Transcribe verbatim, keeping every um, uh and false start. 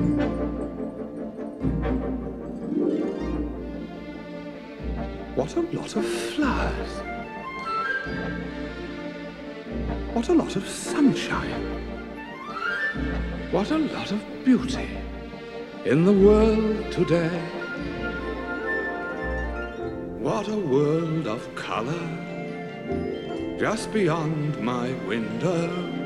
What a lot of flowers. What a lot of sunshine. What a lot of beauty in the world today. What a world of color just beyond my window.